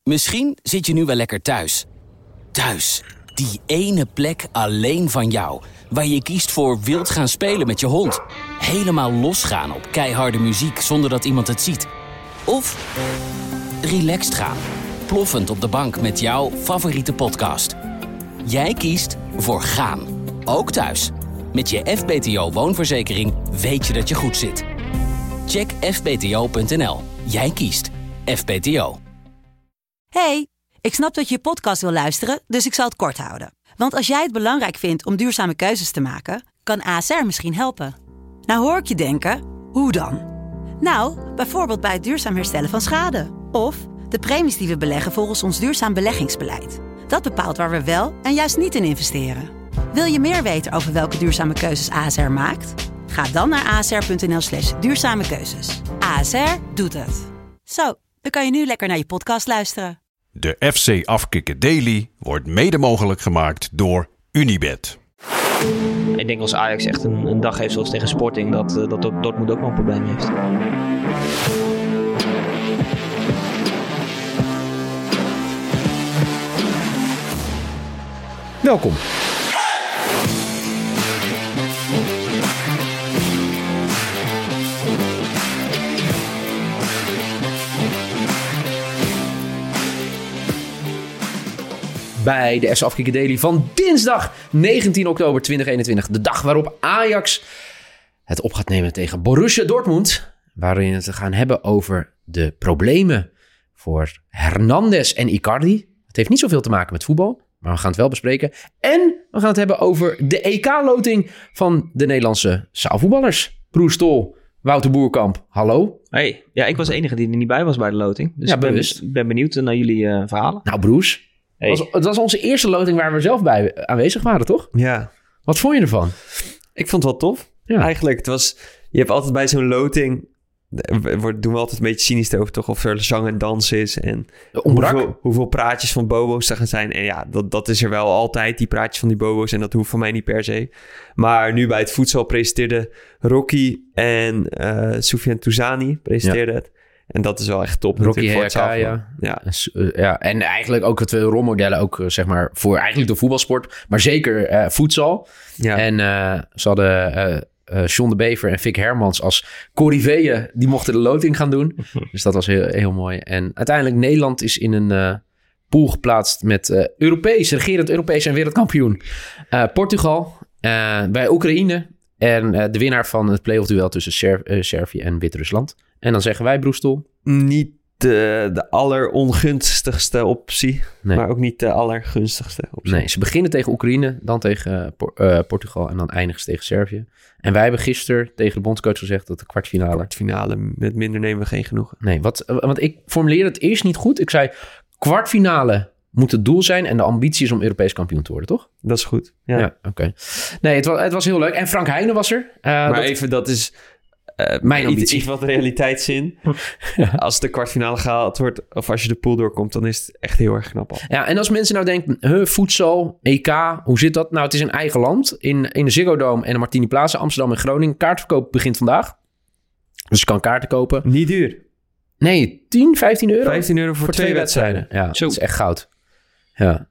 Misschien zit je nu wel lekker thuis. Thuis, die ene plek alleen van jou. Waar je kiest voor wild gaan spelen met je hond. Helemaal losgaan op keiharde muziek zonder dat iemand het ziet. Of relaxed gaan, ploffend op de bank met jouw favoriete podcast. Jij kiest voor gaan, ook thuis. Met je FBTO woonverzekering weet je dat je goed zit. Check fbto.nl. Jij kiest FBTO. Hey, ik snap dat je je podcast wil luisteren, dus ik zal het kort houden. Want als jij het belangrijk vindt om duurzame keuzes te maken, kan ASR misschien helpen. Nou hoor ik je denken, hoe dan? Nou, bijvoorbeeld bij het duurzaam herstellen van schade. Of de premies die we beleggen volgens ons duurzaam beleggingsbeleid. Dat bepaalt waar we wel en juist niet in investeren. Wil je meer weten over welke duurzame keuzes ASR maakt? Ga dan naar asr.nl/duurzame keuzes. ASR doet het. Zo, dan kan je nu lekker naar je podcast luisteren. De FC Afkikken Daily wordt mede mogelijk gemaakt door Unibet. Ik denk als Ajax echt een dag heeft zoals tegen Sporting, dat Dortmund ook wel een probleem heeft. Welkom. Bij de FC Afkikken Daily van dinsdag 19 oktober 2021. De dag waarop Ajax het op gaat nemen tegen Borussia Dortmund. Waarin we het gaan hebben over de problemen voor Hernandez en Icardi. Het heeft niet zoveel te maken met voetbal, maar we gaan het wel bespreken. En we gaan het hebben over de EK-loting van de Nederlandse zaalvoetballers. Broer Stol, Wouter Boerkamp, hallo. Hey, ja, ik was de enige die er niet bij was bij de loting. Dus ja, ik ben benieuwd naar jullie verhalen. Nou, broers. Hey. Het was onze eerste loting waar we zelf bij aanwezig waren, toch? Ja. Wat vond je ervan? Ik vond het wel tof. Ja. Eigenlijk, je hebt altijd bij zo'n loting, doen we altijd een beetje cynisch over, toch? Of er zang en dans is en hoeveel praatjes van bobo's er gaan zijn. En ja, dat is er wel altijd, die praatjes van die bobo's. En dat hoeft van mij niet per se. Maar nu bij het voedsel presenteerden Rocky en Soufiane Touzani presenteerden het. En dat is wel echt top. Rocky Herka, ja. En eigenlijk ook twee rolmodellen, ook zeg maar voor eigenlijk de voetbalsport, maar zeker voedsel. Ja. En ze hadden John de Bever en Vic Hermans als corriveeën, die mochten de loting gaan doen. Dus dat was heel, heel mooi. En uiteindelijk Nederland is in een pool geplaatst met regerend Europees en wereldkampioen Portugal, bij Oekraïne en de winnaar van het play-off duel tussen Servië en Wit-Rusland. En dan zeggen wij, Broestel, niet de allerongunstigste optie, nee. Maar ook niet de allergunstigste optie. Nee, ze beginnen tegen Oekraïne, dan tegen Portugal en dan eindigen ze tegen Servië. En wij hebben gisteren tegen de bondscoach gezegd dat de kwartfinale... Met minder nemen we geen genoegen. Nee, want ik formuleerde het eerst niet goed. Ik zei, kwartfinale moet het doel zijn en de ambitie is om Europees kampioen te worden, toch? Dat is goed, ja. Oké. Nee, het was heel leuk. En Frank Heijnen was er. Dat is... mijn ambitie. Iets wat realiteitszin. Ja. Als de kwartfinale gehaald wordt, of als je de pool doorkomt, dan is het echt heel erg knap al. Ja, en als mensen nou denken, voedsel, EK, hoe zit dat? Nou, het is een eigen land. In de Ziggo Dome en de Martini Plaza, Amsterdam en Groningen. Kaartverkoop begint vandaag. Dus je kan kaarten kopen. Niet duur. Nee, 10, 15 euro. 15 euro voor 2 wedstrijden. Ja, dat is echt goud. Ja.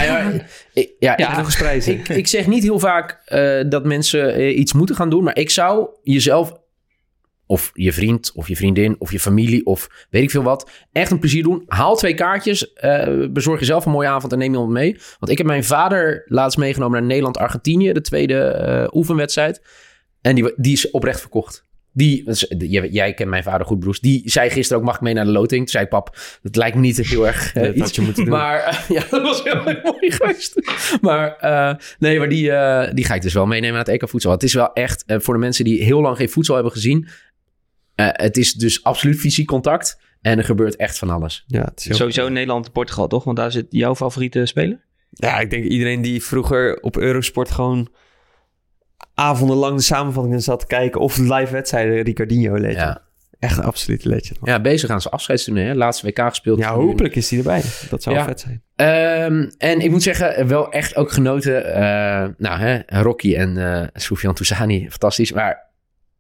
Ik zeg niet heel vaak dat mensen iets moeten gaan doen, maar ik zou jezelf of je vriend of je vriendin of je familie of weet ik veel wat echt een plezier doen. Haal 2 kaartjes, bezorg jezelf een mooie avond en neem iemand mee. Want ik heb mijn vader laatst meegenomen naar Nederland-Argentinië, de tweede oefenwedstrijd. En die is oprecht verkocht. Jij kent mijn vader goed, Broes. Die zei gisteren ook, mag ik mee naar de loting? Toen zei pap, dat lijkt me niet heel erg iets. Dat je moet doen. Maar dat was heel erg mooi geweest. Maar die ga ik dus wel meenemen naar het EK voedsel. Het is wel echt, voor de mensen die heel lang geen voedsel hebben gezien, het is dus absoluut fysiek contact. En er gebeurt echt van alles. Ja, het is sowieso Nederland en Portugal, toch? Want daar zit jouw favoriete speler? Ja, ik denk iedereen die vroeger op Eurosport gewoon avondenlang de samenvattingen zat te kijken of live wedstrijden, Ricardinho legend. Ja. Echt een absolute legend. Man. Ja, bezig aan zijn afscheidstoernooi. Laatste WK gespeeld. Ja, hopelijk is hij erbij. Dat zou vet zijn. En ik moet zeggen, wel echt ook genoten. Rocky en Soufiane Touzani, fantastisch. Maar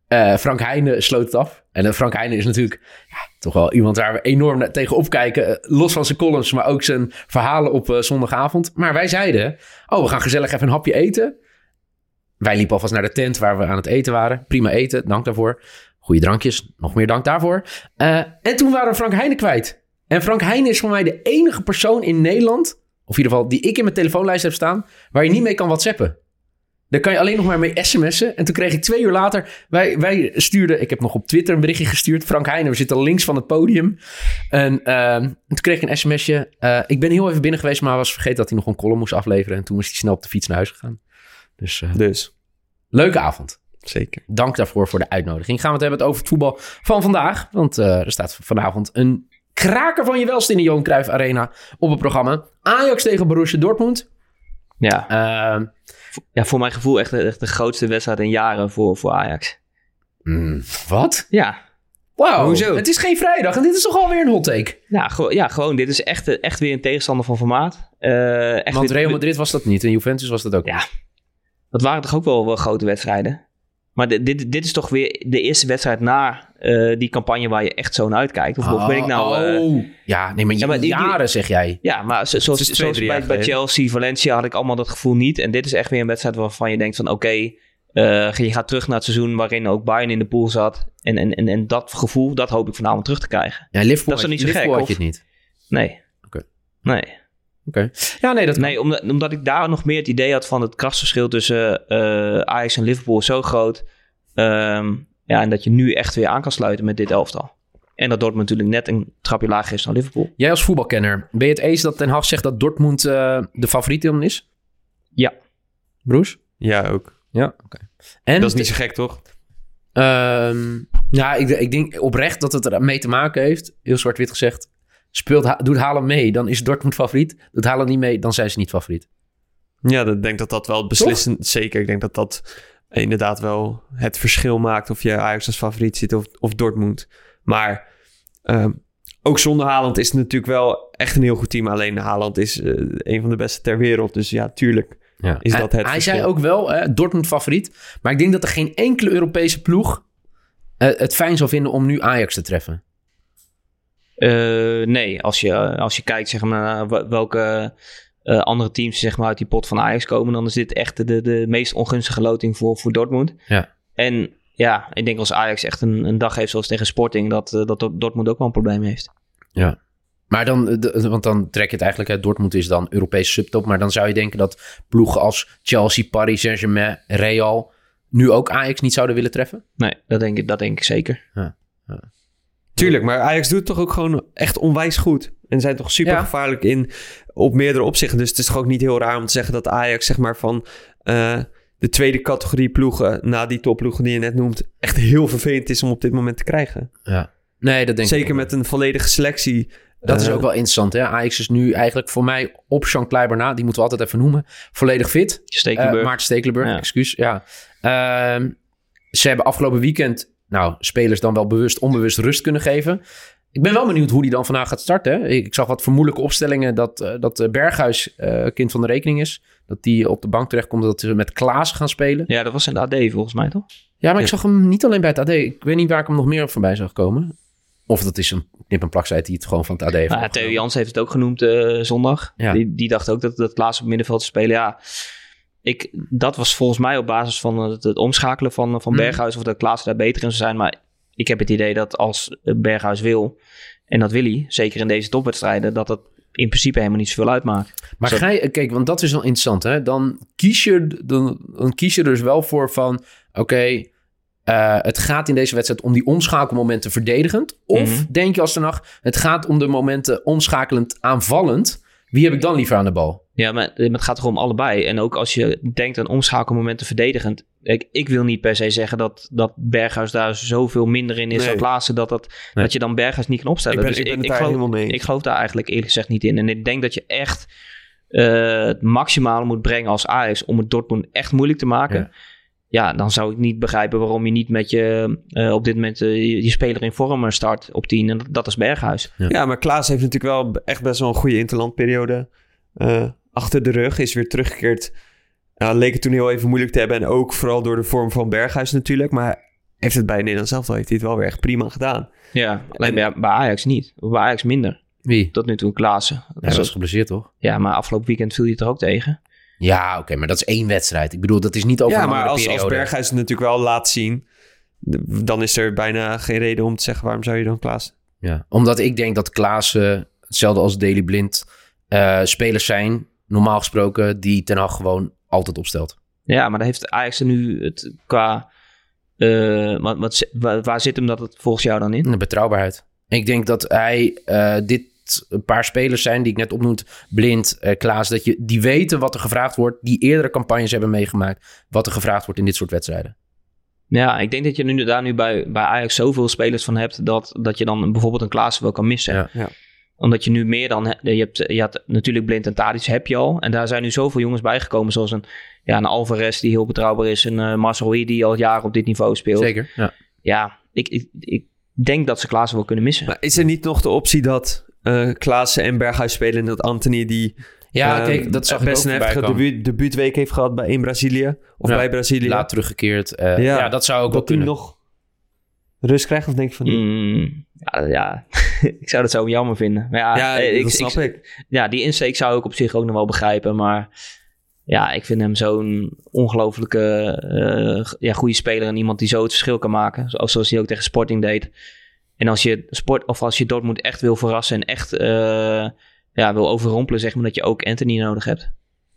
Frank Heijnen sloot het af. En Frank Heijnen is natuurlijk toch wel iemand waar we enorm tegen opkijken. Los van zijn columns, maar ook zijn verhalen op zondagavond. Maar wij zeiden, we gaan gezellig even een hapje eten. Wij liepen alvast naar de tent waar we aan het eten waren. Prima eten, dank daarvoor. Goeie drankjes, nog meer dank daarvoor. En toen waren we Frank Heijnen kwijt. En Frank Heijnen is voor mij de enige persoon in Nederland, of in ieder geval die ik in mijn telefoonlijst heb staan, waar je niet mee kan WhatsAppen. Daar kan je alleen nog maar mee sms'en. En toen kreeg ik 2 uur later, wij stuurden, ik heb nog op Twitter een berichtje gestuurd. Frank Heijnen, we zitten links van het podium. En toen kreeg ik een sms'je. Ik ben heel even binnen geweest, maar was vergeten dat hij nog een column moest afleveren. En toen moest hij snel op de fiets naar huis gegaan. Dus. Leuke avond. Zeker. Dank daarvoor voor de uitnodiging. Gaan we het hebben over het voetbal van vandaag. Want er staat vanavond een kraker van je welste in de Johan Cruijff Arena op het programma. Ajax tegen Borussia Dortmund. Ja, voor mijn gevoel echt de grootste wedstrijd in jaren voor Ajax. Wat? Ja. Wauw, hoezo? Het is geen vrijdag en dit is toch alweer een hot take? Gewoon. Dit is echt weer een tegenstander van formaat. Want Real Madrid was dat niet en Juventus was dat ook niet. Dat waren toch ook wel grote wedstrijden. Maar dit is toch weer de eerste wedstrijd na die campagne waar je echt zo naar uitkijkt. Of ben ik nou... maar jaren zeg jij. Ja, maar zoals bij Chelsea, Valencia had ik allemaal dat gevoel niet. En dit is echt weer een wedstrijd waarvan je denkt van oké, je gaat terug naar het seizoen waarin ook Bayern in de pool zat. En dat gevoel, dat hoop ik vanavond terug te krijgen. Ja, Liverpool, dat is toch niet zo gek? Had je het niet? Nee. Oké. Nee. Oké. Ja, nee, dat kan. Omdat ik daar nog meer het idee had van het krachtsverschil tussen Ajax en Liverpool is zo groot. En dat je nu echt weer aan kan sluiten met dit elftal. En dat Dortmund natuurlijk net een trapje lager is dan Liverpool. Jij als voetbalkenner, ben je het eens dat Ten Hag zegt dat Dortmund de favoriet dan is? Ja. Broes? Ja, ook. Ja, oké. En dat is niet zo gek, toch? Ik denk oprecht dat het er mee te maken heeft. Heel zwart-wit gezegd. Doet Haaland mee, dan is Dortmund favoriet. Doet Haaland niet mee, dan zijn ze niet favoriet. Ja, ik denk dat wel beslissend... Zeker, ik denk dat inderdaad wel het verschil maakt of je Ajax als favoriet ziet of Dortmund. Maar ook zonder Haaland is het natuurlijk wel echt een heel goed team. Alleen Haaland is een van de beste ter wereld. Dus ja, tuurlijk is dat het Hij verschil. zei ook wel, Dortmund favoriet. Maar ik denk dat er geen enkele Europese ploeg het fijn zou vinden om nu Ajax te treffen. Nee, als je kijkt zeg maar, naar welke andere teams zeg maar, uit die pot van Ajax komen, dan is dit echt de meest ongunstige loting voor Dortmund. Ja. En ja, ik denk als Ajax echt een dag heeft zoals tegen Sporting, dat Dortmund ook wel een probleem heeft. Ja. Maar want dan trek je het eigenlijk, Dortmund is dan Europese subtop, maar dan zou je denken dat ploegen als Chelsea, Paris Saint-Germain, Real nu ook Ajax niet zouden willen treffen? Nee, dat denk ik zeker. Ja. Tuurlijk, maar Ajax doet het toch ook gewoon echt onwijs goed. En zijn toch super gevaarlijk op meerdere opzichten. Dus het is toch ook niet heel raar om te zeggen dat Ajax zeg maar van de tweede categorie ploegen na die topploegen die je net noemt echt heel vervelend is om op dit moment te krijgen. Ja. Nee, dat denk ik. Zeker met een volledige selectie. Dat is ook wel interessant. Hè? Ajax is nu eigenlijk voor mij op Jean Kleiber na. Die moeten we altijd even noemen. Volledig fit. Maarten Stekelenburg, excuus. Ja. Ze hebben afgelopen weekend spelers dan wel bewust, onbewust rust kunnen geven. Ik ben wel benieuwd hoe die dan vandaag gaat starten. Hè? Ik zag wat vermoedelijke opstellingen dat Berghuis kind van de rekening is. Dat die op de bank terechtkomt, dat ze met Klaas gaan spelen. Ja, dat was in de AD volgens mij, toch? Ja, maar ik zag hem niet alleen bij het AD. Ik weet niet waar ik hem nog meer voorbij zag komen. Of dat is een knip- en plaksite die het gewoon van het AD heeft. Theo Jans heeft het ook genoemd zondag. Ja. Die dacht ook dat Klaas op het middenveld te spelen. Ja, dat was volgens mij op basis van het omschakelen van Berghuis. Of dat Klaas daar beter in zou zijn. Maar ik heb het idee dat als Berghuis wil, en dat wil hij, zeker in deze topwedstrijden, dat het in principe helemaal niet zoveel uitmaakt. Maar kijk, want dat is wel interessant, hè? Dan kies je dus wel voor van, oké, het gaat in deze wedstrijd om die omschakelmomenten verdedigend. Of denk je als Ten Hag, het gaat om de momenten omschakelend aanvallend. Wie heb ik dan liever aan de bal? Ja, maar het gaat toch om allebei. En ook als je denkt aan omschakelmomenten verdedigend. Ik wil niet per se zeggen dat Berghuis daar zoveel minder in is dan Klaassen. Dat je dan Berghuis niet kan opstellen. Ik geloof daar eigenlijk eerlijk gezegd niet in. En ik denk dat je echt het maximale moet brengen als Ajax om het Dortmund echt moeilijk te maken. Ja, dan zou ik niet begrijpen waarom je niet met je op dit moment je speler in vorm start op 10. En dat is Berghuis. Ja, maar Klaas heeft natuurlijk wel echt best wel een goede interlandperiode achter de rug. Is weer teruggekeerd. Leek het toen heel even moeilijk te hebben. En ook vooral door de vorm van Berghuis natuurlijk. Maar heeft het bij Nederland zelf heeft hij het wel weer echt prima gedaan. Ja, alleen bij Ajax niet. Bij Ajax minder. Wie? Tot nu toe Klaassen. Hij was geblesseerd, toch? Ja, maar afgelopen weekend viel hij er ook tegen. Ja, oké, maar dat is 1 wedstrijd. Ik bedoel, dat is niet over een andere periode. Ja, maar als Berghuis het natuurlijk wel laat zien, dan is er bijna geen reden om te zeggen waarom zou je dan Klaassen? Ja, omdat ik denk dat Klaassen, hetzelfde als Daley Blind, spelers zijn, normaal gesproken, die Ten Hag gewoon altijd opstelt. Ja, maar dan heeft Ajax er nu het qua... waar zit hem dat volgens jou dan in? De betrouwbaarheid. Ik denk dat hij dit een paar spelers zijn die ik net opnoemde, Blind, Klaas, dat die weten wat er gevraagd wordt, die eerdere campagnes hebben meegemaakt, wat er gevraagd wordt in dit soort wedstrijden. Ja, ik denk dat je daar nu bij Ajax zoveel spelers van hebt dat je dan bijvoorbeeld een Klaas wel kan missen. Ja. Omdat je nu meer dan... Je had natuurlijk Blind en Tadic heb je al. En daar zijn nu zoveel jongens bijgekomen. Zoals een Alvarez die heel betrouwbaar is. Een Mazraoui die al jaren op dit niveau speelt. Zeker, ja. Ja, ik denk dat ze Klaassen wel kunnen missen. Maar is er niet nog de optie dat Klaassen en Berghuis spelen en dat Anthony die... Ja, kijk, dat zag best een heftige debuutweek heeft gehad in Brazilië. Of bij Brazilië. Laat teruggekeerd. Ja, dat zou ook wel kunnen. nog rust krijgen of denk je van niet? Ja. Ik zou dat zo jammer vinden. Maar dat snap ik. Ja, die insteek zou ik op zich ook nog wel begrijpen. Maar ja, ik vind hem zo'n ongelofelijke goede speler en iemand die zo het verschil kan maken. Zoals hij ook tegen Sporting deed. En als je Dortmund echt wil verrassen en echt wil overrompelen, zeg maar, dat je ook Anthony nodig hebt.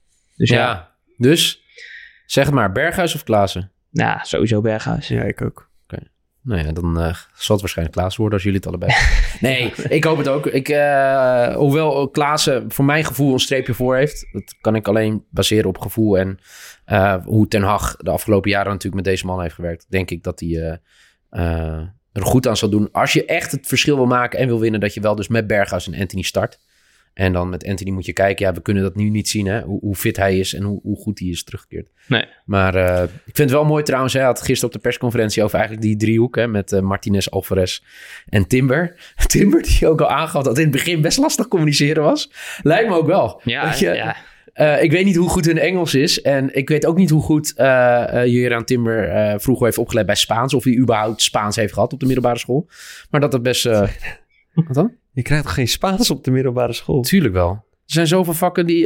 Dus zeg het maar, Berghuis of Klaassen? Ja, sowieso Berghuis. Ja, ik ook. Nou ja, dan zal het waarschijnlijk Klaassen worden als jullie het allebei. Nee, ik hoop het ook. Hoewel Klaassen voor mijn gevoel een streepje voor heeft. Dat kan ik alleen baseren op gevoel. En hoe Ten Hag de afgelopen jaren natuurlijk met deze man heeft gewerkt. Denk ik dat hij er goed aan zal doen. Als je echt het verschil wil maken en wil winnen, dat je wel dus met Berghuis en Anthony start. En dan met Anthony moet je kijken. Ja, we kunnen dat nu niet zien, hè? Hoe fit hij is en hoe goed hij is teruggekeerd. Nee. Maar ik vind het wel mooi trouwens. Hij had gisteren op de persconferentie over eigenlijk die driehoek, hè, met Martinez, Alvarez en Timber. Timber die ook al aangaf dat in het begin best lastig communiceren was. Lijkt me ook wel. Ja. Ik weet niet hoe goed hun Engels is. En ik weet ook niet hoe goed Jeroen Timber vroeger heeft opgeleid bij Spaans. Of hij überhaupt Spaans heeft gehad op de middelbare school. Maar dat het best... Wat dan? Je krijgt toch geen Spaans op de middelbare school? Tuurlijk wel. Er zijn zoveel vakken die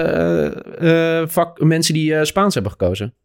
mensen die Spaans hebben gekozen.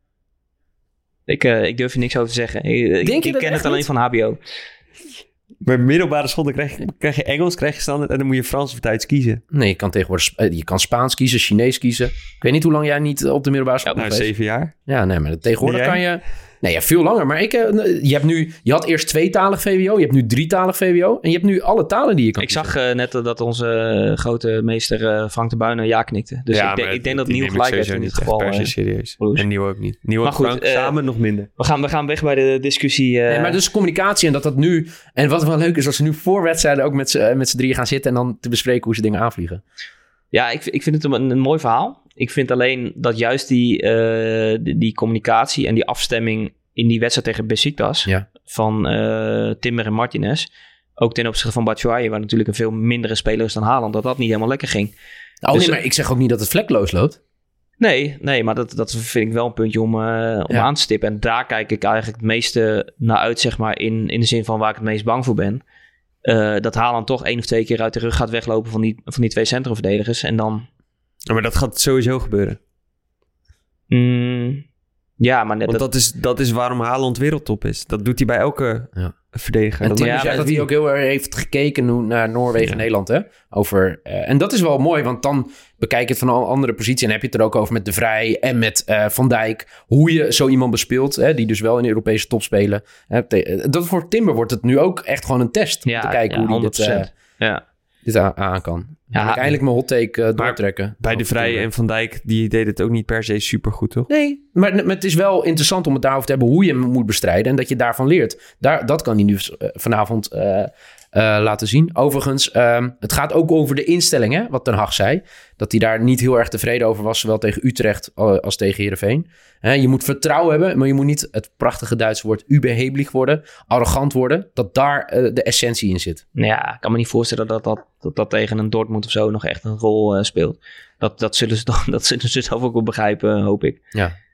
Ik durf je niks over te zeggen. Ik ken het alleen van HBO. Bij middelbare school dan krijg je Engels, krijg je standaard en dan moet je Frans of Duits kiezen. Nee, je kan tegenwoordig je kan Spaans kiezen, Chinees kiezen. Ik weet niet hoe lang jij niet op de middelbare school bent. 7 jaar. Ja, nee, maar tegenwoordig kan je... Nee, ja, veel langer. Maar je had eerst 2-talig VWO, je hebt nu 3-talig VWO en je hebt nu alle talen die je kan kiezen. Ik zag net dat onze grote meester Frank de Buijnen ja knikte. Dus ik denk dat Nieuw gelijk heeft in dit geval. Serieus. En Nieuw ook niet. Nieuw en Frank samen nog minder. We gaan weg bij de discussie. Nee, maar dus communicatie en dat nu... En wat wel leuk is, als ze nu voor wedstrijden ook met z'n drieën gaan zitten en dan te bespreken hoe ze dingen aanvliegen. Ja, ik vind het een mooi verhaal. Ik vind alleen dat juist die communicatie en die afstemming in die wedstrijd tegen Besiktas van Timber en Martinez, ook ten opzichte van Batshuayi, waar natuurlijk een veel mindere speler is dan Haaland, dat niet helemaal lekker ging. Nee, maar ik zeg ook niet dat het vlekloos loopt. Nee, maar dat vind ik wel een puntje om aan te stippen. En daar kijk ik eigenlijk het meeste naar uit, zeg maar, in de zin van waar ik het meest bang voor ben. Dat Haaland toch 1 of 2 keer uit de rug gaat weglopen van die 2 centrumverdedigers. En dan... Ja, maar dat gaat sowieso gebeuren. Ja, maar want dat is waarom Haaland wereldtop is. Dat doet hij bij elke verdediger. En Tim zegt dat hij ook heel erg heeft gekeken naar Noorwegen en Nederland. Hè? En dat is wel mooi, want dan bekijk je het van een andere positie. En heb je het er ook over met De Vrij en met Van Dijk. Hoe je zo iemand bespeelt, hè, die dus wel in de Europese top spelen. Dat voor Timber wordt het nu ook echt gewoon een test. Om te kijken hoe hij dit aan kan. Ja, eindelijk mijn hot take doortrekken. Bij De Vrij en Van Dijk, die deden het ook niet per se supergoed, toch? Nee, maar het is wel interessant om het daarover te hebben hoe je hem moet bestrijden en dat je daarvan leert. Dat kan hij nu vanavond laten zien. Overigens, het gaat ook over de instelling, hè, wat Ten Hag zei. Dat hij daar niet heel erg tevreden over was, zowel tegen Utrecht als tegen Heerenveen. Je moet vertrouwen hebben, maar je moet niet het prachtige Duitse woord überheblich worden, arrogant worden, dat daar de essentie in zit. Ja, ik kan me niet voorstellen dat tegen een Dortmund of zo nog echt een rol speelt. Dat zullen ze zelf ook wel begrijpen, hoop ik. Ja.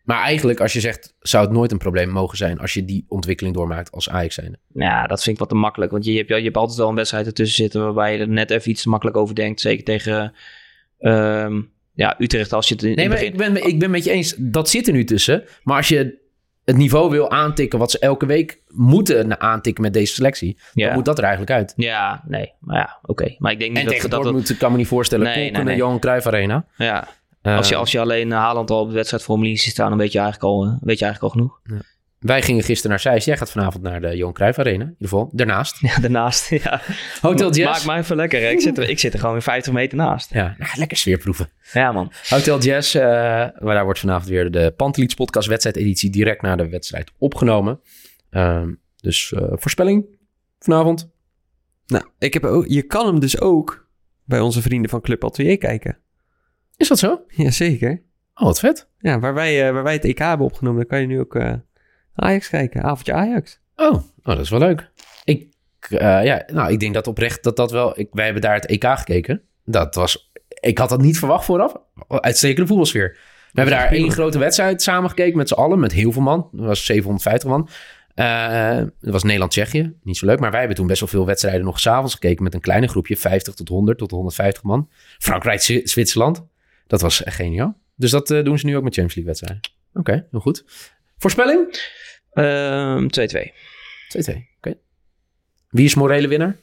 Maar eigenlijk, als je zegt, zou het nooit een probleem mogen zijn als je die ontwikkeling doormaakt als Ajax zijnde? Ja, dat vind ik wat te makkelijk. Want je hebt altijd wel een wedstrijd ertussen zitten waarbij je er net even iets te makkelijk over denkt. Zeker tegen Utrecht als je het in maar ik ben met je eens, dat zit er nu tussen. Maar als je het niveau wil aantikken wat ze elke week moeten aantikken met deze selectie, dan moet dat er eigenlijk uit. Ja, nee. Maar ja, oké. Maar ik denk niet en tegen Dortmund kan me niet voorstellen. Nee. Johan Cruijff Arena. Ja. Als je alleen Haaland al op de wedstrijdformulier ziet staan, dan weet je eigenlijk al genoeg. Ja. Wij gingen gisteren naar Zeist. Jij gaat vanavond naar de Johan Cruijff Arena. In ieder geval, daarnaast. Ja, daarnaast. Ja. Hotel Jazz. Maak mij even lekker. Hè. Ik zit er gewoon 50 meter naast. Ja, lekker sweerproeven. Ja, man. Hotel Jazz. Maar daar wordt vanavond weer de Pantelich podcast wedstrijdeditie direct na de wedstrijd opgenomen. Dus voorspelling vanavond. Nou, je kan hem dus ook bij onze vrienden van Club Atelier kijken. Is dat zo? Jazeker. Oh, wat vet. Ja, waar wij het EK hebben opgenomen, dan kan je nu ook Ajax kijken. Avondje Ajax. Oh, dat is wel leuk. Ik denk dat oprecht dat wel... Wij hebben daar het EK gekeken. Ik had dat niet verwacht vooraf. Uitstekende voetbalsfeer. We hebben daar één grote wedstrijd samen gekeken met z'n allen. Met heel veel man. Dat was 750 man. Dat was Nederland-Tsjechië. Niet zo leuk. Maar wij hebben toen best wel veel wedstrijden nog 's avonds gekeken. Met een kleine groepje. 50 tot 100 tot 150 man. Frankrijk-Zwitserland. Dat was echt geniaal. Dus dat doen ze nu ook met Champions League wedstrijden. Oké, heel goed. Voorspelling? 2-2. 2-2, oké. Wie is morele winnaar?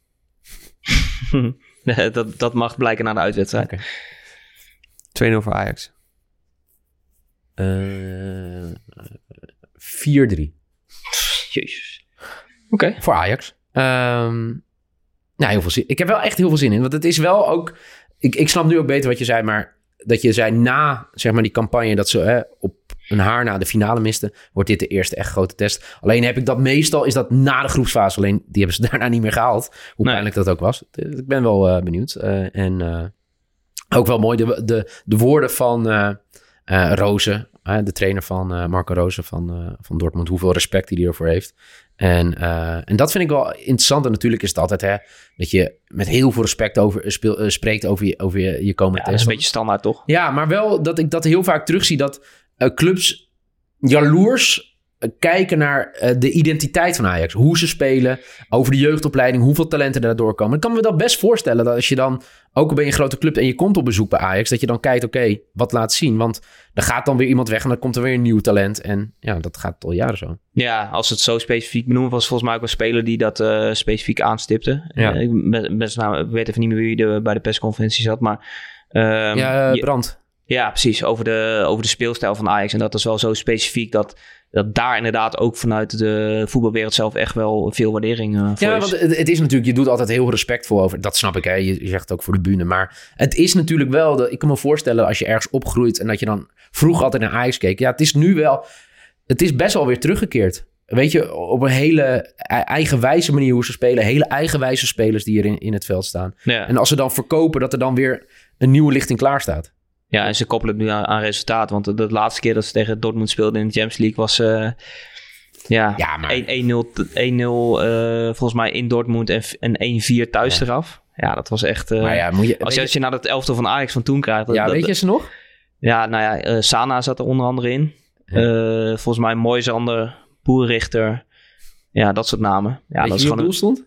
dat mag blijken na de uitwedstrijd. Okay. 2-0 voor Ajax. 4-3. Jezus. Oké. Voor Ajax. Heel veel zin. Ik heb wel echt heel veel zin in. Want het is wel ook... Ik snap nu ook beter wat je zei, maar dat je zei na zeg maar die campagne dat ze op een haar na de finale misten, wordt dit de eerste echt grote test. Alleen heb ik dat meestal, is dat na de groepsfase. Alleen die hebben ze daarna niet meer gehaald. Hoe pijnlijk dat ook was. Ik ben wel benieuwd. En ook wel mooi de woorden van Rose, de trainer van Marco Rose van Dortmund. Hoeveel respect hij ervoor heeft. En dat vind ik wel interessant. En natuurlijk is het altijd dat je met heel veel respect spreekt over je komende test. Dat is een beetje standaard, toch? Ja, maar wel dat ik dat heel vaak terugzie. Dat clubs jaloers kijken naar de identiteit van Ajax. Hoe ze spelen, over de jeugdopleiding, hoeveel talenten er daardoor komen. Ik kan me dat best voorstellen dat als je dan, ook al ben je een grote club en je komt op bezoek bij Ajax, dat je dan kijkt, oké, wat laat zien? Want er gaat dan weer iemand weg en dan komt er weer een nieuw talent. En ja, dat gaat al jaren zo. Ja, als ze het zo specifiek benoemen, was volgens mij ook een speler die dat specifiek aanstipte. Ja. Ik weet even niet meer wie er bij de persconferentie zat, maar... Brandt. Ja, precies. Over de speelstijl van Ajax. En dat is wel zo specifiek dat daar inderdaad ook vanuit de voetbalwereld zelf echt wel veel waardering voor is. Ja, want het is natuurlijk, je doet altijd heel respectvol over. Dat snap ik, hè. Je zegt het ook voor de bühne. Maar het is natuurlijk wel, ik kan me voorstellen als je ergens opgroeit en dat je dan vroeger altijd naar Ajax keek. Ja, het is nu wel, het is best wel weer teruggekeerd. Weet je, op een hele eigenwijze manier hoe ze spelen. Hele eigenwijze spelers die er in het veld staan. Ja. En als ze dan verkopen, dat er dan weer een nieuwe lichting klaar staat. Ja, en ze koppelen het nu aan resultaat. Want de laatste keer dat ze tegen Dortmund speelden in de Champions League was maar 1-0 volgens mij in Dortmund en 1-4 thuis eraf. Ja, dat was echt... als je naar dat elftal van Ajax van toen krijgt... weet je ze nog? Ja, Sana zat er onder andere in. Ja. Volgens mij Moisander, Boerrichter. Ja, dat soort namen. Ja, weet dat je wie op doel stond?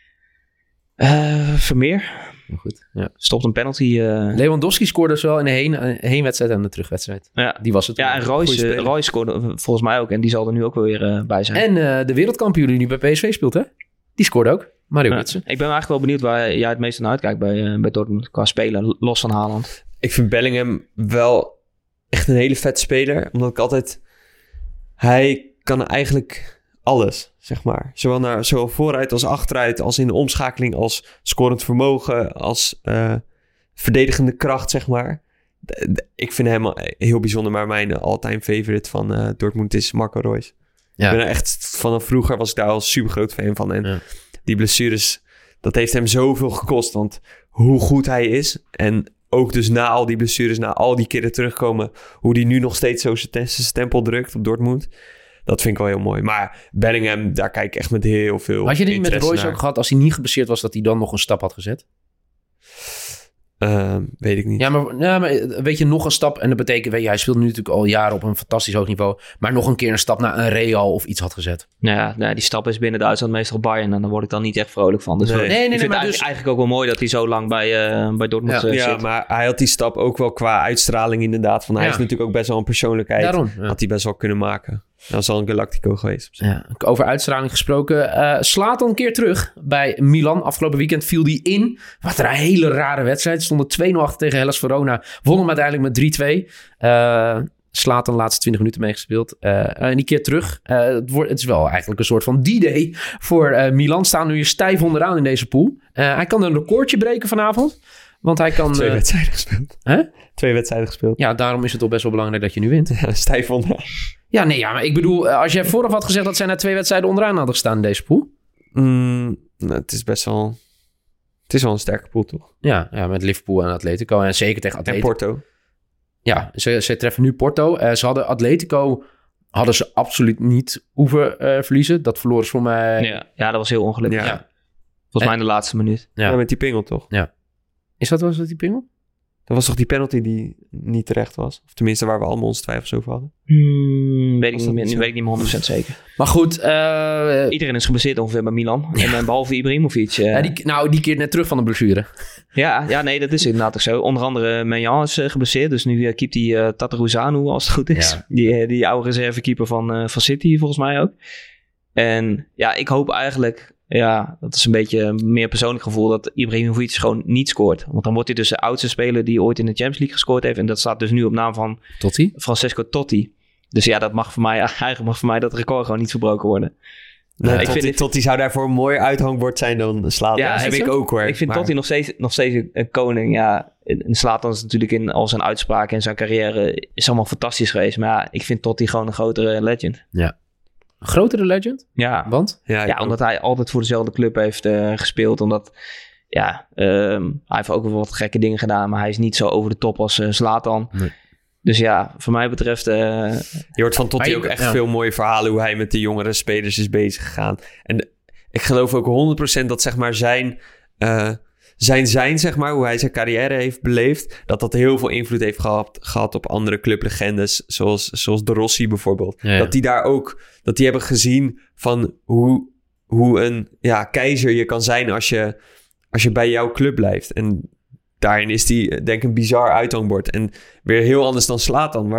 Vermeer. Goed, ja. Stopt een penalty. Lewandowski scoorde zowel in de heenwedstrijd en de terugwedstrijd. Ja. Die was het. Ja, en Royce scoorde volgens mij ook. En die zal er nu ook wel weer bij zijn. En de wereldkampioen die nu bij PSV speelt, hè? Die scoorde ook. Mario Götze. Ik ben eigenlijk wel benieuwd waar jij het meest naar uitkijkt bij Dortmund. Qua spelen, los van Haaland. Ik vind Bellingham wel echt een hele vet speler. Omdat ik altijd... Hij kan eigenlijk alles, zeg maar. Zowel vooruit als achteruit, als in de omschakeling, als scorend vermogen, als verdedigende kracht, zeg maar. Ik vind hem heel bijzonder, maar mijn all-time favorite van Dortmund is Marco Reus. Ja. Ik ben er echt, vanaf vroeger was ik daar al super groot fan van. En die blessures, dat heeft hem zoveel gekost, want hoe goed hij is en ook dus na al die blessures, na al die keren terugkomen, hoe die nu nog steeds zo zijn stempel drukt op Dortmund. Dat vind ik wel heel mooi. Maar Bellingham, daar kijk ik echt met heel veel. Had je niet met Royce ook gehad, als hij niet geblesseerd was, dat hij dan nog een stap had gezet? Weet ik niet. Ja, maar weet je, nog een stap. En dat betekent, hij speelt nu natuurlijk al jaren op een fantastisch hoog niveau. Maar nog een keer een stap naar een Real of iets had gezet. Ja, die stap is binnen Duitsland meestal Bayern. En daar word ik dan niet echt vrolijk van. Dus ik vind het eigenlijk ook wel mooi dat hij zo lang bij Dortmund zit. Ja, maar hij had die stap ook wel qua uitstraling inderdaad. Van hij is natuurlijk ook best wel een persoonlijkheid. Daarom, had hij best wel kunnen maken. Dat is al een Galactico geweest. Ja, over uitstraling gesproken. Zlatan een keer terug bij Milan. Afgelopen weekend viel die in. Wat een hele rare wedstrijd. Stonden 2-0 achter tegen Hellas Verona. Won hem uiteindelijk met 3-2. Zlatan de laatste 20 minuten meegespeeld. En die keer terug. Het is wel eigenlijk een soort van D-Day voor Milan. Staan nu stijf onderaan in deze pool. Hij kan een recordje breken vanavond. Want hij kan... 2 wedstrijden gespeeld. 2 wedstrijden gespeeld. Ja, daarom is het toch best wel belangrijk dat je nu wint. Ja, stijf onderaan. Ja, maar ik bedoel, als jij vooraf had gezegd dat zij na 2 wedstrijden onderaan hadden gestaan in deze pool. Het is best wel... Het is wel een sterke pool, toch? Ja, met Liverpool en Atletico. En zeker tegen Atletico. En Porto. Ja, ze treffen nu Porto. Ze hadden Atletico... hadden ze absoluut niet hoeven verliezen. Dat verloren ze voor mij... Ja, dat was heel ongelukkig. Ja. Volgens mij in de laatste minuut. Ja, met die pingel, toch? Ja. Was dat die pingel? Dat was toch die penalty die niet terecht was? Of tenminste waar we allemaal onze twijfels over hadden? Weet ik niet meer 100% zeker. Maar goed. Iedereen is geblesseerd ongeveer bij Milan. Ja. En behalve Ibrahimovic. Die keert net terug van de blessure. Ja, nee, dat is inderdaad ook zo. Onder andere Maignan is geblesseerd. Dus nu keept hij Tataruzanu als het goed is. Ja. Die oude reservekeeper van City volgens mij ook. En ja, ik hoop eigenlijk... Ja, dat is een beetje een meer persoonlijk gevoel dat Ibrahimovic gewoon niet scoort. Want dan wordt hij dus de oudste speler die ooit in de Champions League gescoord heeft. En dat staat dus nu op naam van Totti? Francesco Totti. Dus ja, dat mag voor mij dat record gewoon niet verbroken worden. Nee, Totti zou daarvoor een mooier uithangbord zijn dan Zlatan. Ja, dat heb ik ook hoor. Ik vind Totti nog steeds een koning. Ja, Zlatan is natuurlijk in al zijn uitspraken en zijn carrière is allemaal fantastisch geweest. Maar ja, ik vind Totti gewoon een grotere legend. Ja. Een grotere legend? Ja. Want? Ja, omdat hij altijd voor dezelfde club heeft gespeeld. Omdat, hij heeft ook wel wat gekke dingen gedaan. Maar hij is niet zo over de top als Zlatan. Nee. Dus ja, voor mij betreft... Je hoort van Totti ook echt veel mooie verhalen... hoe hij met de jongere spelers is bezig gegaan. En ik geloof ook 100% dat zeg maar zijn zeg maar, hoe hij zijn carrière heeft beleefd... dat heel veel invloed heeft gehad op andere clublegendes... zoals De Rossi bijvoorbeeld. Ja. Dat die daar ook... dat die hebben gezien van hoe een keizer je kan zijn... als je bij jouw club blijft. En daarin is die denk ik een bizar uithangbord. En weer heel anders dan Zlatan...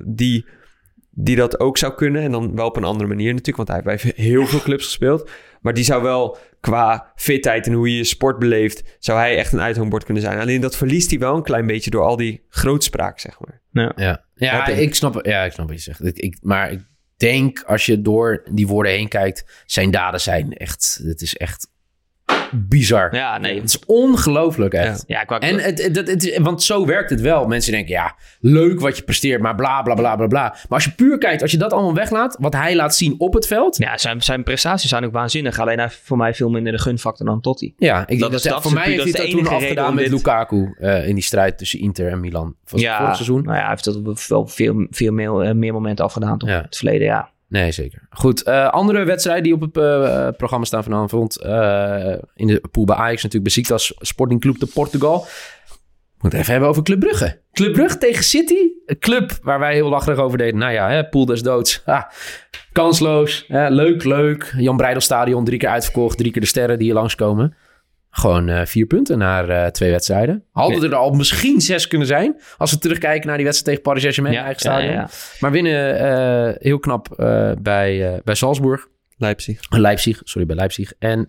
die dat ook zou kunnen. En dan wel op een andere manier natuurlijk... want hij heeft bij heel veel clubs gespeeld... Maar die zou wel qua fitheid en hoe je sport beleeft... zou hij echt een uithangbord kunnen zijn. Alleen dat verliest hij wel een klein beetje... door al die grootspraak, zeg maar. Ja, ik snap wat je zegt. Maar ik denk, als je door die woorden heen kijkt... zijn daden zijn echt... Het is echt bizar. Ja, nee. Het is ongelooflijk echt. Ja, want zo werkt het wel. Mensen denken, leuk wat je presteert, maar bla, bla, bla, bla, bla. Maar als je puur kijkt, als je dat allemaal weglaat... wat hij laat zien op het veld... Ja, zijn prestaties zijn ook waanzinnig. Alleen hij voor mij veel minder de gunfactor dan Totti. Ja, voor mij heeft hij dat toen afgedaan met Lukaku... in die strijd tussen Inter en Milan. Was het vorig seizoen? Nou ja, hij heeft dat wel veel meer momenten afgedaan toch? Het verleden, Nee, zeker. Goed, andere wedstrijden die op het programma staan vanavond. In de pool bij Ajax natuurlijk. Besiktas Sporting Club de Portugal. Moet het even hebben over Club Brugge. Club Brugge tegen City. Een club waar wij heel lacherig over deden. Nou ja, pool des doods. Kansloos. Leuk. Jan Breidel-stadion 3 keer uitverkocht. 3 keer de sterren die hier langskomen. Gewoon 4 punten na 2 wedstrijden. Hadden er al misschien 6 kunnen zijn. Als we terugkijken naar die wedstrijd tegen Paris Saint-Germain. Eigen stadion. Ja. Maar winnen heel knap bij Salzburg. Leipzig. En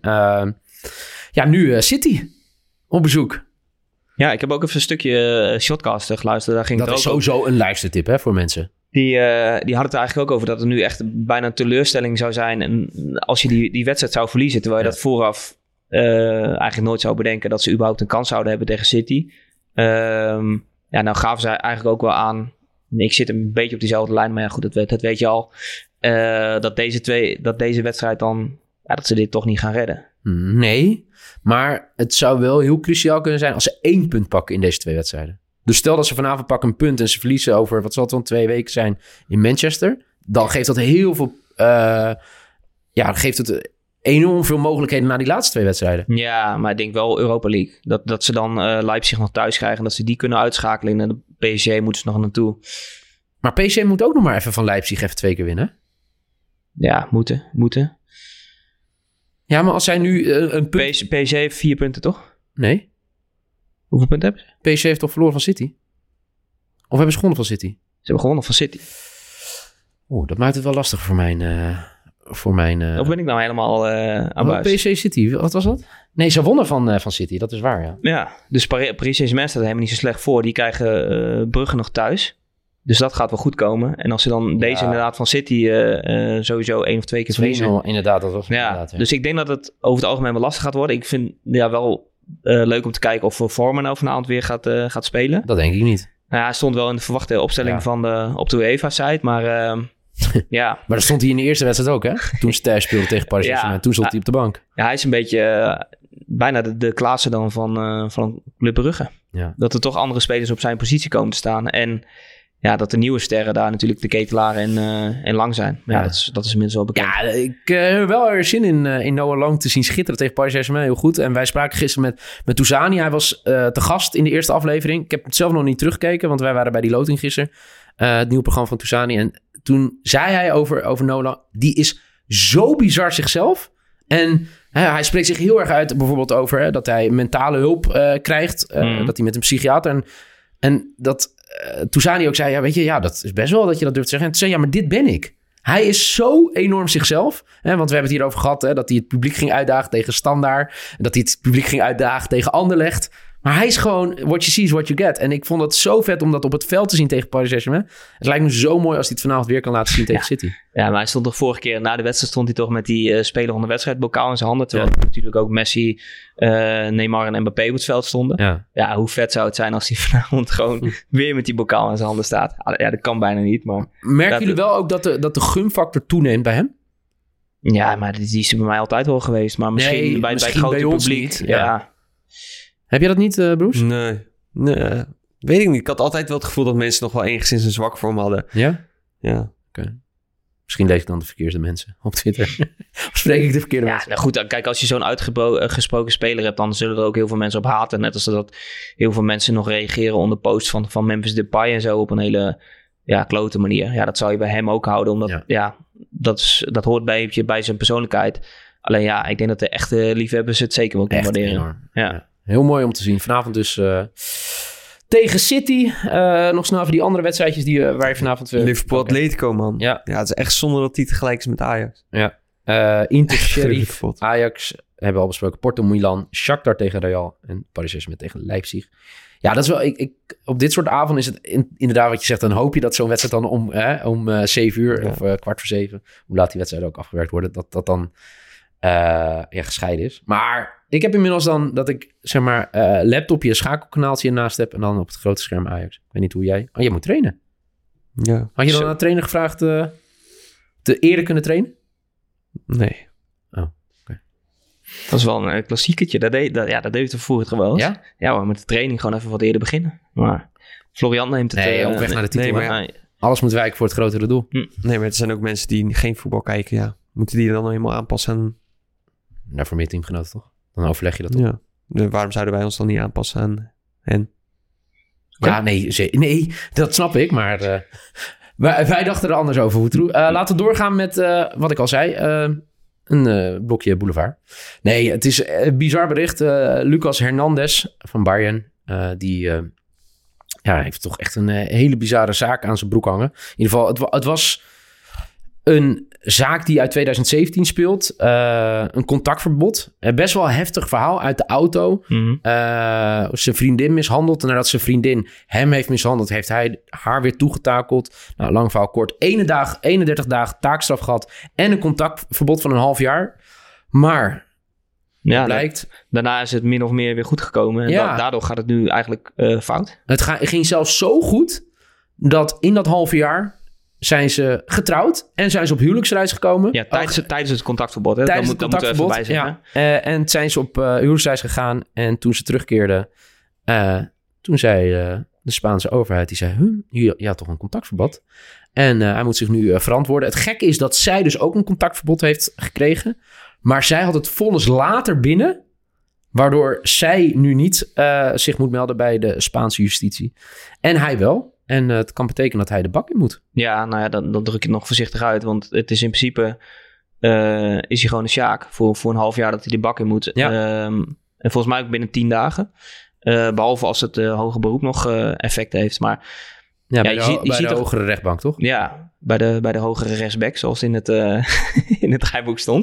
nu City op bezoek. Ja, ik heb ook even een stukje Shotcast geluisterd. Daar ging dat is sowieso een luistertip voor mensen. Die had het er eigenlijk ook over dat het nu echt bijna een teleurstelling zou zijn. En als je die wedstrijd zou verliezen, terwijl je dat vooraf... eigenlijk nooit zou bedenken dat ze überhaupt een kans zouden hebben tegen City. Nou gaven zij eigenlijk ook wel aan... Ik zit een beetje op diezelfde lijn, maar ja goed, dat weet je al. Dat deze wedstrijd dan... dat ze dit toch niet gaan redden. Nee, maar het zou wel heel cruciaal kunnen zijn... als ze 1 punt pakken in deze 2 wedstrijden. Dus stel dat ze vanavond pakken een punt... en ze verliezen over, wat zal het dan, 2 weken zijn in Manchester... dan geeft dat heel veel... geeft het... enorm veel mogelijkheden na die laatste 2 wedstrijden. Ja, maar ik denk wel Europa League. Dat ze dan Leipzig nog thuis krijgen en dat ze die kunnen uitschakelen. En de PSG moeten ze nog naartoe. Maar PSG moet ook nog maar even van Leipzig even 2 keer winnen. Ja, moeten. Ja, maar als zij nu een punt... PSG heeft 4 punten, toch? Nee. Hoeveel punten hebben ze? PSG heeft toch verloren van City? Of hebben ze gewonnen van City? Ze hebben gewonnen van City. Dat maakt het wel lastig voor mijn... Of ben ik nou helemaal aan buis? PSG City, wat was dat? Nee, ze wonnen van City, dat is waar, ja. Ja, dus Paris Saint-Germain staat helemaal niet zo slecht voor. Die krijgen Brugge nog thuis. Dus dat gaat wel goed komen. En als ze dan deze inderdaad van City sowieso 1 of 2 keer verliezen. Inderdaad, dat was inderdaad. Dus ik denk dat het over het algemeen wel lastig gaat worden. Ik vind wel leuk om te kijken of Foreman nou vanavond weer gaat spelen. Dat denk ik niet. Nou, hij stond wel in de verwachte opstelling op de UEFA-site, maar ja. Maar dat stond hij in de eerste wedstrijd ook, hè? Toen ze thuis speelden tegen Paris Saint-Germain. Toen stond hij op de bank. Ja, hij is een beetje bijna de Klaassen dan van Club Brugge. Ja. Dat er toch andere spelers op zijn positie komen te staan. En ja, dat de nieuwe sterren daar natuurlijk de Ketelaar en Lang zijn. Ja, dat is inmiddels wel bekend. Ja, ik heb wel er zin in Noah Lang te zien schitteren tegen Paris Saint-Germain. Heel goed. En wij spraken gisteren met Touzani. Hij was te gast in de eerste aflevering. Ik heb het zelf nog niet teruggekeken, want wij waren bij die loting gisteren. Het nieuwe programma van Touzani. En toen zei hij over Noah Lang, die is zo bizar zichzelf. En hij spreekt zich heel erg uit bijvoorbeeld over dat hij mentale hulp krijgt. Dat hij met een psychiater... En dat Touzani ook zei, ja, weet je, dat is best wel dat je dat durft te zeggen. En toen zei, ja, maar dit ben ik. Hij is zo enorm zichzelf. Hè, want we hebben het hierover gehad, dat hij het publiek ging uitdagen tegen Standaard. En dat hij het publiek ging uitdagen tegen Anderlecht. Maar hij is gewoon, what you see is what you get. En ik vond het zo vet om dat op het veld te zien tegen Paris Saint-Germain. Het lijkt me zo mooi als hij het vanavond weer kan laten zien tegen City. Ja, maar hij stond toch vorige keer na de wedstrijd stond hij toch met die speler van de wedstrijd bokaal in zijn handen. Terwijl natuurlijk ook Messi, Neymar en Mbappé op het veld stonden. Ja, hoe vet zou het zijn als hij vanavond gewoon weer met die bokaal in zijn handen staat. Ja, dat kan bijna niet, maar... Merken jullie wel ook dat de gunfactor toeneemt bij hem? Ja, maar die is er bij mij altijd wel geweest. Maar misschien bij het grote publiek. Niet. Ja. Heb je dat niet, Broes? Nee. Weet ik niet. Ik had altijd wel het gevoel dat mensen nog wel enigszins een zwak voor hem hadden. Ja? Ja. Oké. Misschien lees ik dan de verkeerde mensen op Twitter. Of spreek ik de verkeerde mensen? Nou goed, kijk, als je zo'n uitgesproken speler hebt, dan zullen er ook heel veel mensen op haten. Net als dat heel veel mensen nog reageren onder posts van Memphis Depay en zo op een hele klote manier. Ja, dat zou je bij hem ook houden, omdat dat hoort bij zijn persoonlijkheid. Alleen ik denk dat de echte liefhebbers het zeker wel kunnen waarderen. Enorm. Ja. Heel mooi om te zien. Vanavond dus tegen City. Nog snel even die andere wedstrijdjes waar je vanavond... Liverpool Atletico, man. Ja, het is echt zonde dat die tegelijk is met Ajax. Ja. Inter, Sheriff, Ajax hebben we al besproken. Porto, Milan, Shakhtar tegen Real en Paris Saint-Germain tegen Leipzig. Ja, dat is wel... op dit soort avonden is het inderdaad wat je zegt. Dan hoop je dat zo'n wedstrijd dan om 7 uur of 6:15... hoe laat die wedstrijden ook afgewerkt worden, dat dan gescheiden is. Maar ik heb inmiddels dan dat ik, zeg maar, laptopje, schakelkanaaltje ernaast heb en dan op het grote scherm Ajax. Ik weet niet hoe jij... Oh, jij moet trainen. Ja. Had je dan aan de trainer gevraagd te eerder kunnen trainen? Nee. Oh, oké. Dat is wel een klassieketje. Dat deed het vroeger wel eens. Ja? Ja, maar met de training gewoon even wat eerder beginnen. Maar Florian neemt het... op weg naar de titel. Alles moet wijken voor het grotere doel. Nee, maar er zijn ook mensen die geen voetbal kijken, ja. Moeten die dan nog helemaal aanpassen aan... Daarvoor meer teamgenoten, toch? Dan overleg je dat toch? Ja. Waarom zouden wij ons dan niet aanpassen aan hen? Ja, nee, dat snap ik, maar wij dachten er anders over. Laten we doorgaan met wat ik al zei. Een blokje boulevard. Nee, het is een bizar bericht. Lucas Hernandez van Bayern, die heeft toch echt een hele bizarre zaak aan zijn broek hangen. In ieder geval, het was een zaak die uit 2017 speelt. Een contactverbod. Best wel een heftig verhaal uit de auto. Mm-hmm. Zijn vriendin mishandeld. En nadat zijn vriendin hem heeft mishandeld, heeft hij haar weer toegetakeld. Nou, lang verhaal kort. 31 dagen taakstraf gehad. En een contactverbod van 1,5 jaar. Maar blijkt... Daarna is het min of meer weer goed gekomen. En daardoor gaat het nu eigenlijk fout. Het ging zelfs zo goed dat in dat halve jaar zijn ze getrouwd en zijn ze op huwelijksreis gekomen. Ja, tijdens het contactverbod. Hè? Tijdens het contactverbod, even bij zeggen. En zijn ze op huwelijksreis gegaan. En toen ze terugkeerden, toen zei de Spaanse overheid, die zei, je had toch een contactverbod? En hij moet zich nu verantwoorden. Het gekke is dat zij dus ook een contactverbod heeft gekregen. Maar zij had het vonnis later binnen, waardoor zij nu niet zich moet melden bij de Spaanse justitie. En hij wel. En het kan betekenen dat hij de bak in moet. Ja, nou ja, dan druk ik het nog voorzichtig uit. Want het is in principe, is hij gewoon een sjaak voor een half jaar dat hij de bak in moet. Ja. En volgens mij ook binnen 10 dagen. Behalve als het hoger beroep nog effect heeft. Maar ja, bij de hogere rechtbank, toch? Ja, bij de hogere rechtsback, zoals in het, in het draaiboek stond.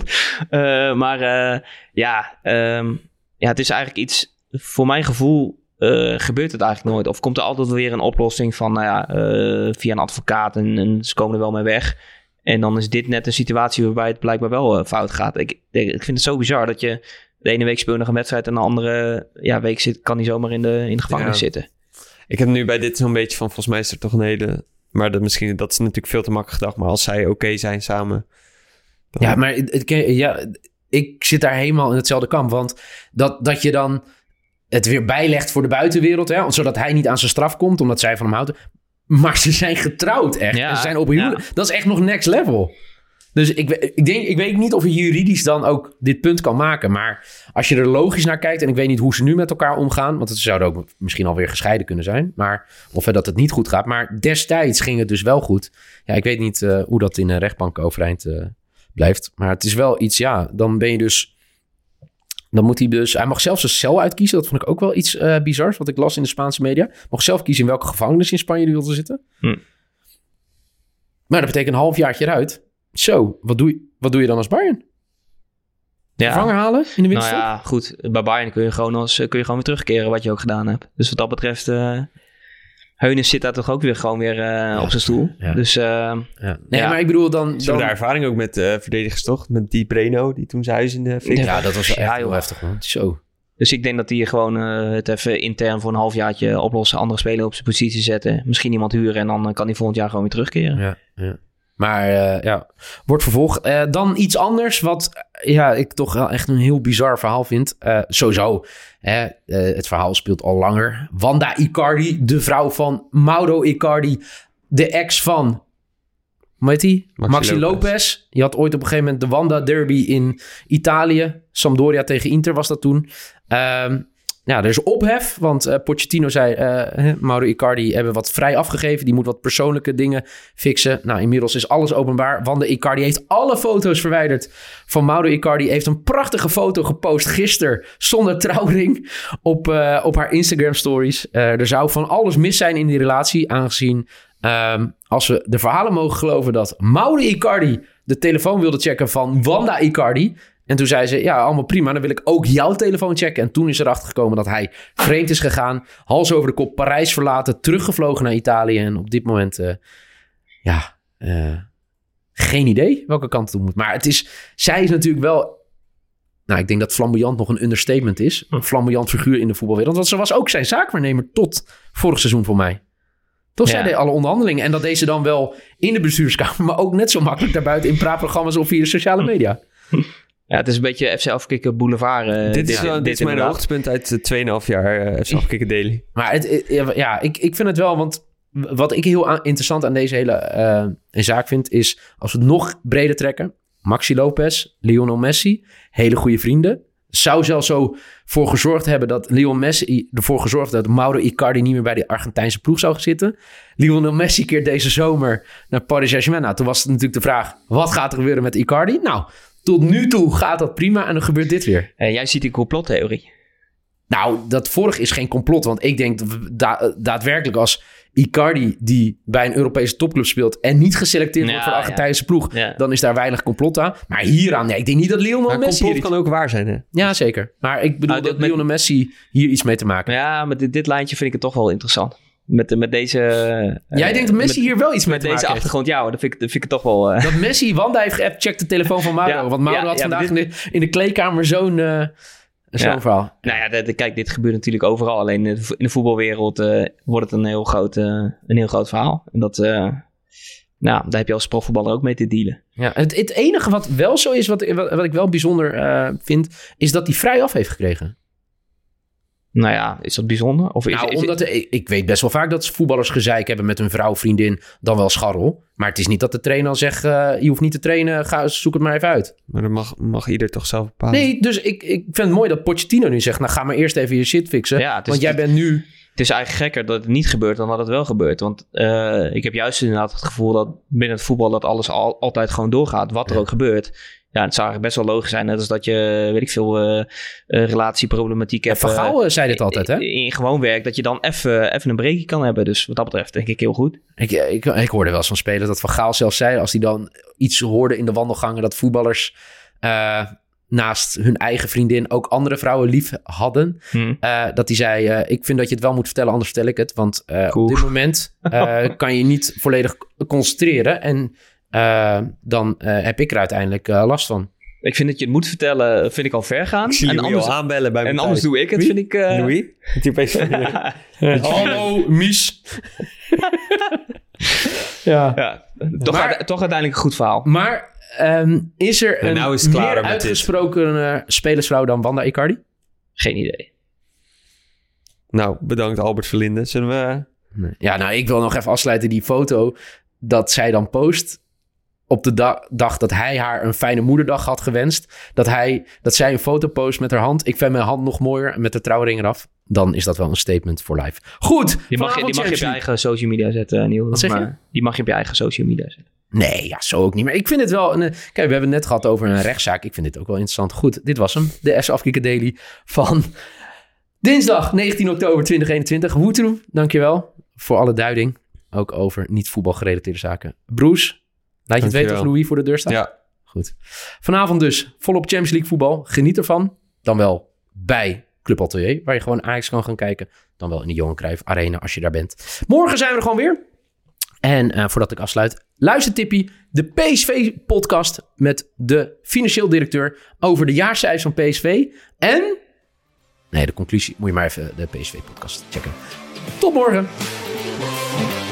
Het is eigenlijk iets, voor mijn gevoel gebeurt het eigenlijk nooit. Of komt er altijd weer een oplossing van, via een advocaat en ze komen er wel mee weg. En dan is dit net een situatie waarbij het blijkbaar wel fout gaat. Ik vind het zo bizar dat je de ene week speelt nog een wedstrijd en de andere week kan hij zomaar in de gevangenis zitten. Ik heb nu bij dit zo'n beetje van, volgens mij is er toch een hele... Maar dat is natuurlijk veel te makkelijk gedacht. Maar als zij oké zijn samen... Dan... Ja, maar ik zit daar helemaal in hetzelfde kamp. Want dat je dan het weer bijlegt voor de buitenwereld. Hè, zodat hij niet aan zijn straf komt, omdat zij van hem houden. Maar ze zijn getrouwd echt. Ja, en ze zijn op huwelijk. Ja. Dat is echt nog next level. Dus ik weet niet of je juridisch dan ook dit punt kan maken. Maar als je er logisch naar kijkt... en ik weet niet hoe ze nu met elkaar omgaan... want het zouden ook misschien alweer gescheiden kunnen zijn. Of dat het niet goed gaat. Maar destijds ging het dus wel goed. Ja, ik weet niet hoe dat in een rechtbank overeind blijft. Maar het is wel iets, dan ben je dus... Dan moet hij dus... Hij mag zelfs een cel uitkiezen. Dat vond ik ook wel iets bizars, wat ik las in de Spaanse media. Mag zelf kiezen in welke gevangenis in Spanje hij wil zitten. Maar dat betekent een halfjaartje eruit... Zo, wat doe je dan als Bayern? Vervanger halen in de winterstop? Nou ja, goed. Bij Bayern kun je gewoon weer terugkeren wat je ook gedaan hebt. Dus wat dat betreft... Heunes zit daar toch ook weer gewoon weer op zijn stoel. Ja. Dus, maar ik bedoel dan... Ze hebben daar ervaring ook met verdedigers, toch? Met die Breno, die toen zijn huis in de fik. Ja, dat was echt heel heftig, man. Zo. Dus ik denk dat die gewoon het even intern voor een halfjaartje oplossen. Andere spelers op zijn positie zetten. Misschien iemand huren en dan kan hij volgend jaar gewoon weer terugkeren. Ja. Maar wordt vervolgd. Dan iets anders wat ik toch wel echt een heel bizar verhaal vind. Sowieso, het verhaal speelt al langer. Wanda Icardi, de vrouw van Mauro Icardi. De ex van, hoe heet die? Maxi Lopez. Die had ooit op een gegeven moment de Wanda Derby in Italië. Sampdoria tegen Inter was dat toen. Er is ophef, want Pochettino zei... Mauro Icardi hebben wat vrij afgegeven. Die moet wat persoonlijke dingen fixen. Nou, inmiddels is alles openbaar. Wanda Icardi heeft alle foto's verwijderd van Mauro Icardi. Heeft een prachtige foto gepost gisteren zonder trouwring op haar Instagram stories. Er zou van alles mis zijn in die relatie, aangezien... als we de verhalen mogen geloven dat Mauro Icardi de telefoon wilde checken van Wanda Icardi... En toen zei ze, allemaal prima, dan wil ik ook jouw telefoon checken. En toen is erachter gekomen dat hij vreemd is gegaan. Hals over de kop, Parijs verlaten, teruggevlogen naar Italië. En op dit moment, geen idee welke kant het op moet. Maar zij is natuurlijk wel... Nou, ik denk dat flamboyant nog een understatement is. Een flamboyant figuur in de voetbalwereld. Want ze was ook zijn zaakwaarnemer tot vorig seizoen voor mij. Toch zij deed alle onderhandelingen. En dat deed ze dan wel in de bestuurskamer. Maar ook net zo makkelijk daarbuiten in praatprogramma's of via de sociale media. Ja, het is een beetje FC Afkikken Boulevard. Dit is mijn hoogtepunt uit 2,5 jaar FC Afkikken Daily. Maar ik vind het wel, want wat ik heel interessant aan deze hele zaak vind... is als we het nog breder trekken... Maxi Lopez, Lionel Messi, hele goede vrienden... zou zelfs zo voor gezorgd hebben dat Lionel Messi ervoor gezorgd dat Mauro Icardi niet meer bij de Argentijnse ploeg zou zitten. Lionel Messi keert deze zomer naar Paris Saint-Germain. Nou, toen was het natuurlijk de vraag, wat gaat er gebeuren met Icardi? Nou, tot nu toe gaat dat prima en dan gebeurt dit weer. Jij ziet die complottheorie. Nou, dat vorig is geen complot. Want ik denk daadwerkelijk als Icardi die bij een Europese topclub speelt... en niet geselecteerd wordt voor de Argentijnse ploeg... dan is daar weinig complot aan. Maar hieraan, ik denk niet dat Lionel Messi... complot kan ook waar zijn, hè? Ja, zeker. Maar ik bedoel dat Lionel Messi hier iets mee te maken heeft. Ja, met dit lijntje vind ik het toch wel interessant. Met deze... Jij denkt dat Messi hier wel iets mee te maken heeft? Met deze achtergrond, dat vind ik het toch wel... Dat Messi, Wanda heeft geappt, check de telefoon van Mauro. Want Mauro had vandaag in de kleedkamer zo'n verhaal. Nou ja, kijk, dit gebeurt natuurlijk overal. Alleen in de voetbalwereld wordt het een heel groot verhaal. En dat, daar heb je als profvoetballer ook mee te dealen. Ja, het enige wat wel zo is, wat ik wel bijzonder vind... is dat hij vrij af heeft gekregen. Nou ja, is dat bijzonder? Of ik weet best wel vaak dat voetballers gezeik hebben met hun vrouw, vriendin, dan wel scharrel. Maar het is niet dat de trainer dan zegt, je hoeft niet te trainen, zoek het maar even uit. Maar dan mag ieder toch zelf bepalen. Nee, dus ik vind het mooi dat Pochettino nu zegt, nou ga maar eerst even je shit fixen. Ja, want jij bent nu... Het is eigenlijk gekker dat het niet gebeurt dan dat het wel gebeurt. Want ik heb juist inderdaad het gevoel dat binnen het voetbal dat alles altijd gewoon doorgaat. Wat er ook gebeurt. Ja, het zou eigenlijk best wel logisch zijn. Net als dat je, weet ik veel, relatieproblematiek hebt. Van Gaal zei dit altijd, hè? In gewoon werk, dat je dan even een breakje kan hebben. Dus wat dat betreft denk ik heel goed. Ik hoorde wel eens van spelers dat Van Gaal zelfs zei, als hij dan iets hoorde in de wandelgangen, dat voetballers naast hun eigen vriendin ook andere vrouwen lief hadden. Dat hij zei, ik vind dat je het wel moet vertellen, anders vertel ik het. Want op dit moment kan je niet volledig concentreren. En dan heb ik er uiteindelijk last van. Ik vind dat je het moet vertellen, vind ik al ver gaan. Ik zie en anders aanbellen bij en anders doe ik het, vind ik... Louis? Hallo, Mies. ja. Toch uiteindelijk een goed verhaal. Maar is er een meer uitgesproken spelersvrouw dan Wanda Icardi? Geen idee. Nou, bedankt Albert Verlinde. Zullen we... Nee. Ja, nou, ik wil nog even afsluiten. Die foto dat zij dan post op de dag dat hij haar een fijne moederdag had gewenst. Dat zij een foto post met haar hand. Ik vind mijn hand nog mooier met de trouwring eraf. Dan is dat wel een statement voor life. Goed. Die mag je op je eigen social media zetten, Niel. Wat zeg je? Die mag je op je eigen social media zetten. Nee, ja, zo ook niet. Maar ik vind het wel... Kijk, we hebben het net gehad over een rechtszaak. Ik vind dit ook wel interessant. Goed, dit was hem. De FC Afkikken Daily van dinsdag 19 oktober 2021. Woetroe, dankjewel voor alle duiding. Ook over niet voetbalgerelateerde zaken. Bruce, laat je het weten of Louis voor de deur staat? Ja. Goed. Vanavond dus volop Champions League voetbal. Geniet ervan. Dan wel bij Club Atelier, waar je gewoon Ajax kan gaan kijken. Dan wel in de Johan Cruijff Arena als je daar bent. Morgen zijn we er gewoon weer. En voordat ik afsluit, luister Tippie, de PSV-podcast met de financieel directeur over de jaarcijfers van PSV. En, nee, de conclusie moet je maar even de PSV-podcast checken. Tot morgen.